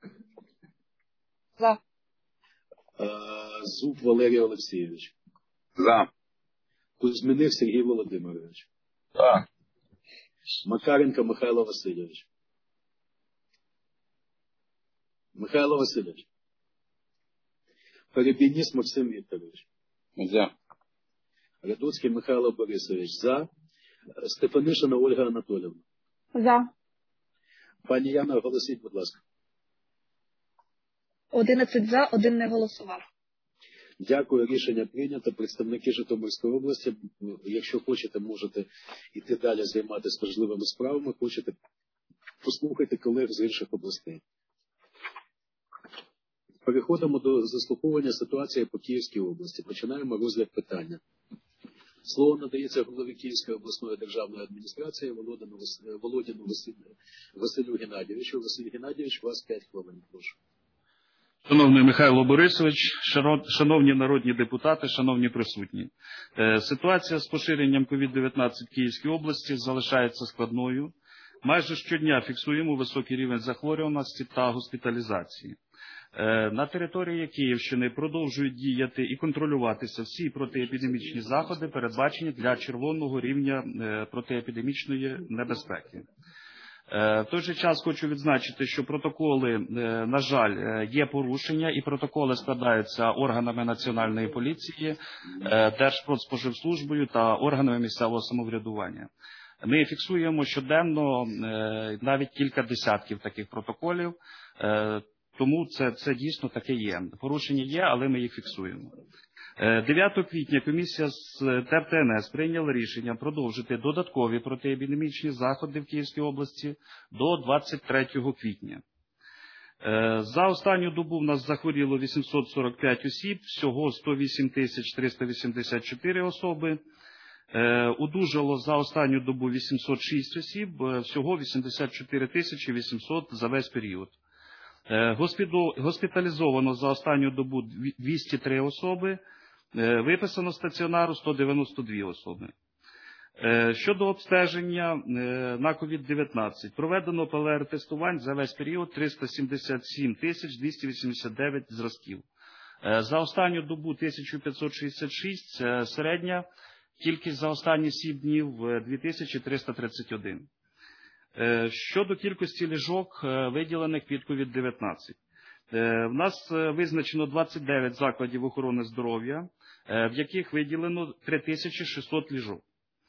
S2: За.
S1: Зуб Валерій Олексійович.
S5: За.
S1: Кузьміних Сергій Володимирович.
S5: За.
S1: Макаренко Михайло Васильович. Михайло Васильович. Перебійніс Максим Вікторович.
S5: За.
S1: Радуцький Михайло Борисович. За. Стефанишина Ольга Анатоліївна.
S4: За.
S1: Пані Яна, оголосіть, будь ласка.
S4: одинадцять за, один не голосував.
S1: Дякую, рішення прийнято. Представники Житомирської області, якщо хочете, можете йти далі займатися важливими справами, хочете, послухайте колег з інших областей. Переходимо до заслуховування ситуації по Київській області. Починаємо розгляд питання. Слово надається голові Київської обласної державної адміністрації Володину, Володіну Василю Геннадійовичу. Василь Геннадійович, у вас п'ять хвилин, прошу.
S12: Шановний Михайло Борисович, шановні народні депутати, шановні присутні. Ситуація з поширенням ковід дев'ятнадцять в Київській області залишається складною. Майже щодня фіксуємо високий рівень захворюваності та госпіталізації. На території Київщини продовжують діяти і контролюватися всі протиепідемічні заходи, передбачені для червоного рівня протиепідемічної небезпеки. В той же час хочу відзначити, що протоколи, на жаль, є порушення, і протоколи складаються органами Національної поліції, Держпродспоживслужбою та органами місцевого самоврядування. Ми фіксуємо щоденно навіть кілька десятків таких протоколів, тому це, це дійсно таке є. Порушення є, але ми їх фіксуємо. дев'ятого квітня комісія з ТЕР-ТНС прийняла рішення продовжити додаткові протиепідемічні заходи в Київській області до двадцять третього квітня. За останню добу в нас захворіло вісімсот сорок п'ять осіб, всього сто вісім тисяч триста вісімдесят чотири особи. Одужало за останню добу вісімсот шість осіб, всього вісімдесят чотири тисячі вісімсот за весь період. Госпіталізовано за останню добу двісті три особи, виписано стаціонару сто дев'яносто дві особи. Щодо обстеження на ковід дев'ятнадцять, проведено ПЛР-тестувань за весь період триста сімдесят сім тисяч двісті вісімдесят дев'ять зразків. За останню добу тисяча п'ятсот шістдесят шість, середня кількість за останні сім днів дві тисячі триста тридцять один. Щодо кількості ліжок, виділених під ковід дев'ятнадцять. В нас визначено двадцять дев'ять закладів охорони здоров'я, в яких виділено три тисячі шістсот ліжок.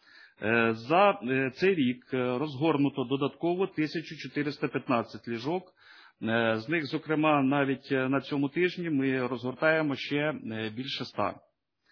S12: За цей рік розгорнуто додатково тисяча чотириста п'ятнадцять ліжок. З них, зокрема, навіть на цьому тижні ми розгортаємо ще більше ста.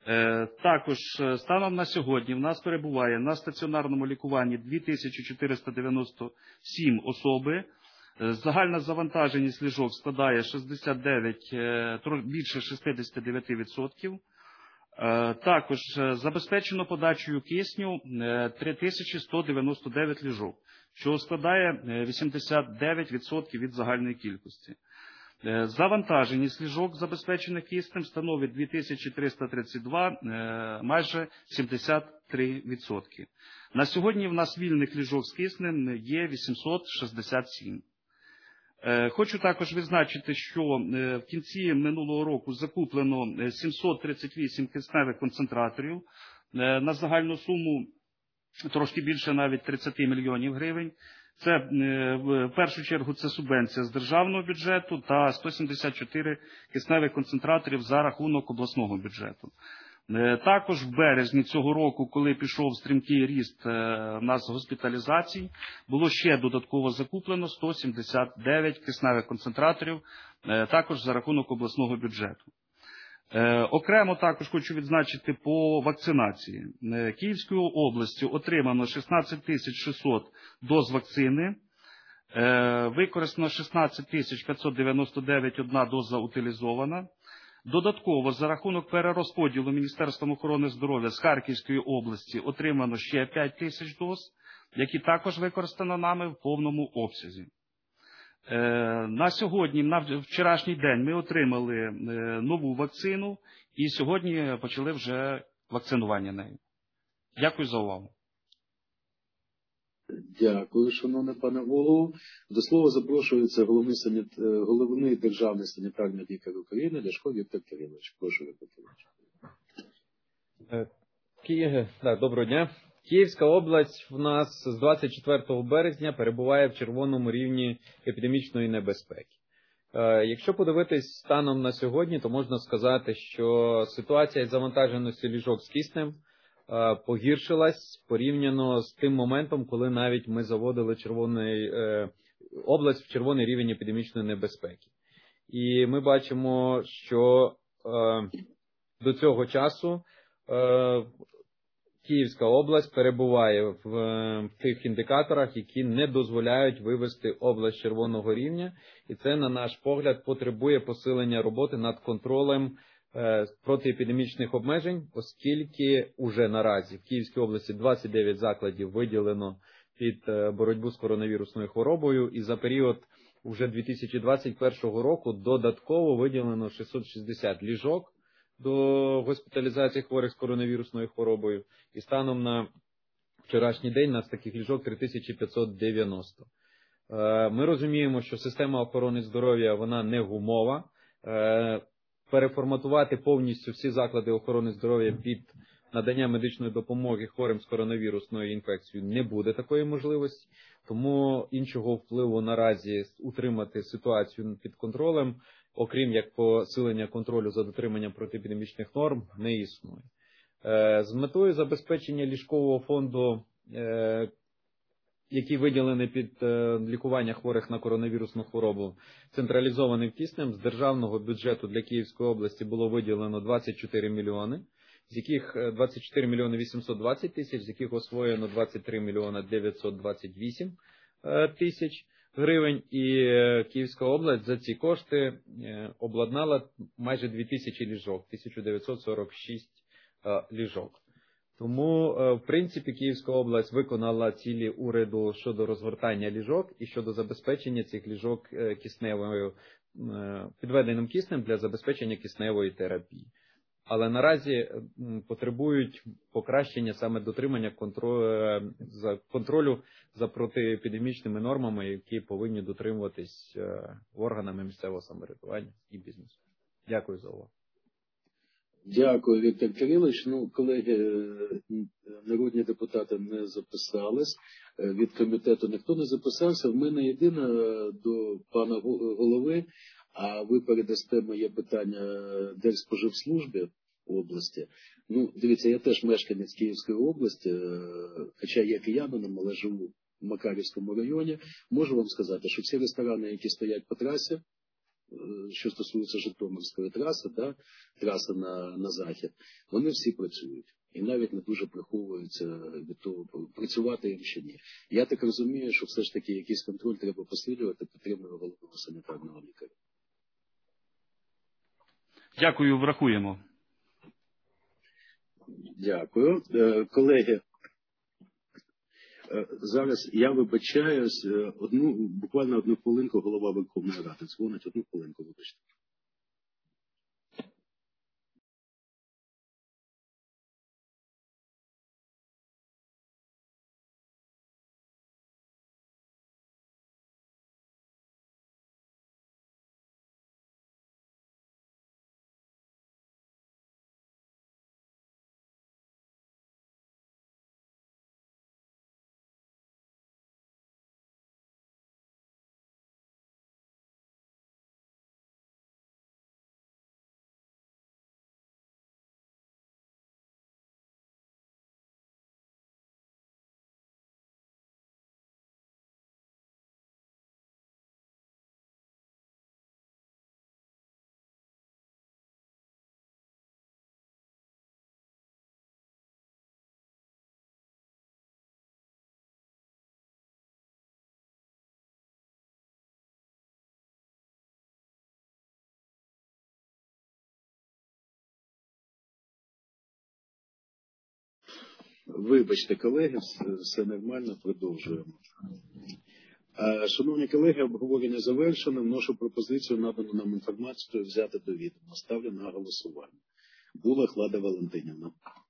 S12: Також станом на сьогодні в нас перебуває на стаціонарному лікуванні дві тисячі чотириста дев'яносто сім особи. Загальна завантаженість ліжок складає шістдесят дев'ять, більше шістдесят дев'ять відсотків. Також забезпечено подачею кисню три тисячі сто дев'яносто дев'ять ліжок, що складає вісімдесят дев'ять відсотків від загальної кількості. Завантаженість ліжок, забезпечених киснем, становить дві тисячі триста тридцять два, майже сімдесят три відсотки. На сьогодні в нас вільних ліжок з киснем є вісімсот шістдесят сім. Хочу також відзначити, що в кінці минулого року закуплено сімсот тридцять вісім кисневих концентраторів на загальну суму трошки більше навіть тридцять мільйонів гривень. Це, в першу чергу, це субвенція з державного бюджету та сто сімдесят чотири кисневих концентраторів за рахунок обласного бюджету. Також в березні цього року, коли пішов стрімкий ріст в нас госпіталізацій, було ще додатково закуплено сто сімдесят дев'ять кисневих концентраторів, також за рахунок обласного бюджету. Окремо також хочу відзначити по вакцинації. Київською областю отримано шістнадцять тисяч шістсот доз вакцини, використано шістнадцять тисяч п'ятсот дев'яносто дев'ять, одна доза утилізована. Додатково за рахунок перерозподілу Міністерством охорони здоров'я з Харківської області отримано ще п'ять тисяч доз, які також використано нами в повному обсязі. На сьогодні, на вчорашній день ми отримали нову вакцину і сьогодні почали вже вакцинування нею. Дякую за увагу.
S1: Дякую, шановний пане голово. До слова запрошується головний, саніт... головний державний санітарний лікар України Ляшко Віктор Кирилович. Прошу, Віктор
S7: Київ... Так, доброго дня. Київська область в нас з двадцять четвертого березня перебуває в червоному рівні епідемічної небезпеки. Якщо подивитись станом на сьогодні, то можна сказати, що ситуація із завантаженістю ліжок з киснем погіршилась порівняно з тим моментом, коли навіть ми заводили червоний, область в червоний рівень епідемічної небезпеки. І ми бачимо, що до цього часу Київська область перебуває в, в тих індикаторах, які не дозволяють вивести область червоного рівня. І це, на наш погляд, потребує посилення роботи над контролем е, протиепідемічних обмежень, оскільки уже наразі в Київській області двадцять дев'ять закладів виділено під е, боротьбу з коронавірусною хворобою. І за період уже дві тисячі двадцять першого року додатково виділено шістсот шістдесят ліжок до госпіталізації хворих з коронавірусною хворобою. І станом на вчорашній день у нас таких ліжок три тисячі п'ятсот дев'яносто. Ми розуміємо, що система охорони здоров'я, вона не гумова. Переформатувати повністю всі заклади охорони здоров'я під надання медичної допомоги хворим з коронавірусною інфекцією не буде такої можливості. Тому іншого впливу наразі утримати ситуацію під контролем, окрім як посилення контролю за дотриманням протиепідемічних норм, не існує. З метою забезпечення ліжкового фонду, який виділений під лікування хворих на коронавірусну хворобу, централізованим киснем, з державного бюджету для Київської області було виділено двадцять чотири мільйони, з яких двадцять чотири мільйони вісімсот двадцять тисяч, з яких освоєно двадцять три мільйони дев'ятсот двадцять вісім тисяч гривень, і Київська область за ці кошти обладнала майже дві тисячі ліжок, тисяча дев'ятсот сорок шість ліжок. Тому, в принципі, Київська область виконала цілі уряду щодо розгортання ліжок і щодо забезпечення цих ліжок кисневою, підведеним киснем для забезпечення кисневої терапії. Але наразі потребують покращення саме дотримання контролю за, контролю за протиепідемічними нормами, які повинні дотримуватись органами місцевого самоврядування і бізнесу. Дякую за увагу.
S1: Дякую, Віктор Кирилович. Ну, колеги, народні депутати не записались. Від комітету ніхто не записався. В мене єдине до пана голови, а ви передасте моє питання Держспоживслужбі області. Ну, дивіться, я теж мешканець Київської області, хоча я киянином, але живу в Макарівському районі. Можу вам сказати, що всі ресторани, які стоять по трасі, що стосується Житомирської траси, да, траси на, на захід, вони всі працюють. І навіть не дуже приховуються від того, працювати їм чи ні. Я так розумію, що все ж таки якийсь контроль треба посилювати, підтримує головного санітарного лікаря.
S12: Дякую, врахуємо.
S1: Дякую. Колеги, зараз я вибачаюсь, одну, буквально одну хвилинку голова Верховної Ради дзвонить, одну хвилинку, вибачте. Вибачте, колеги, все нормально, продовжуємо. Шановні колеги, обговорення завершено. Вношу пропозицію, надану нам інформацію, взяти до відома. Ставлю на голосування. Булах Лада Валентинівна.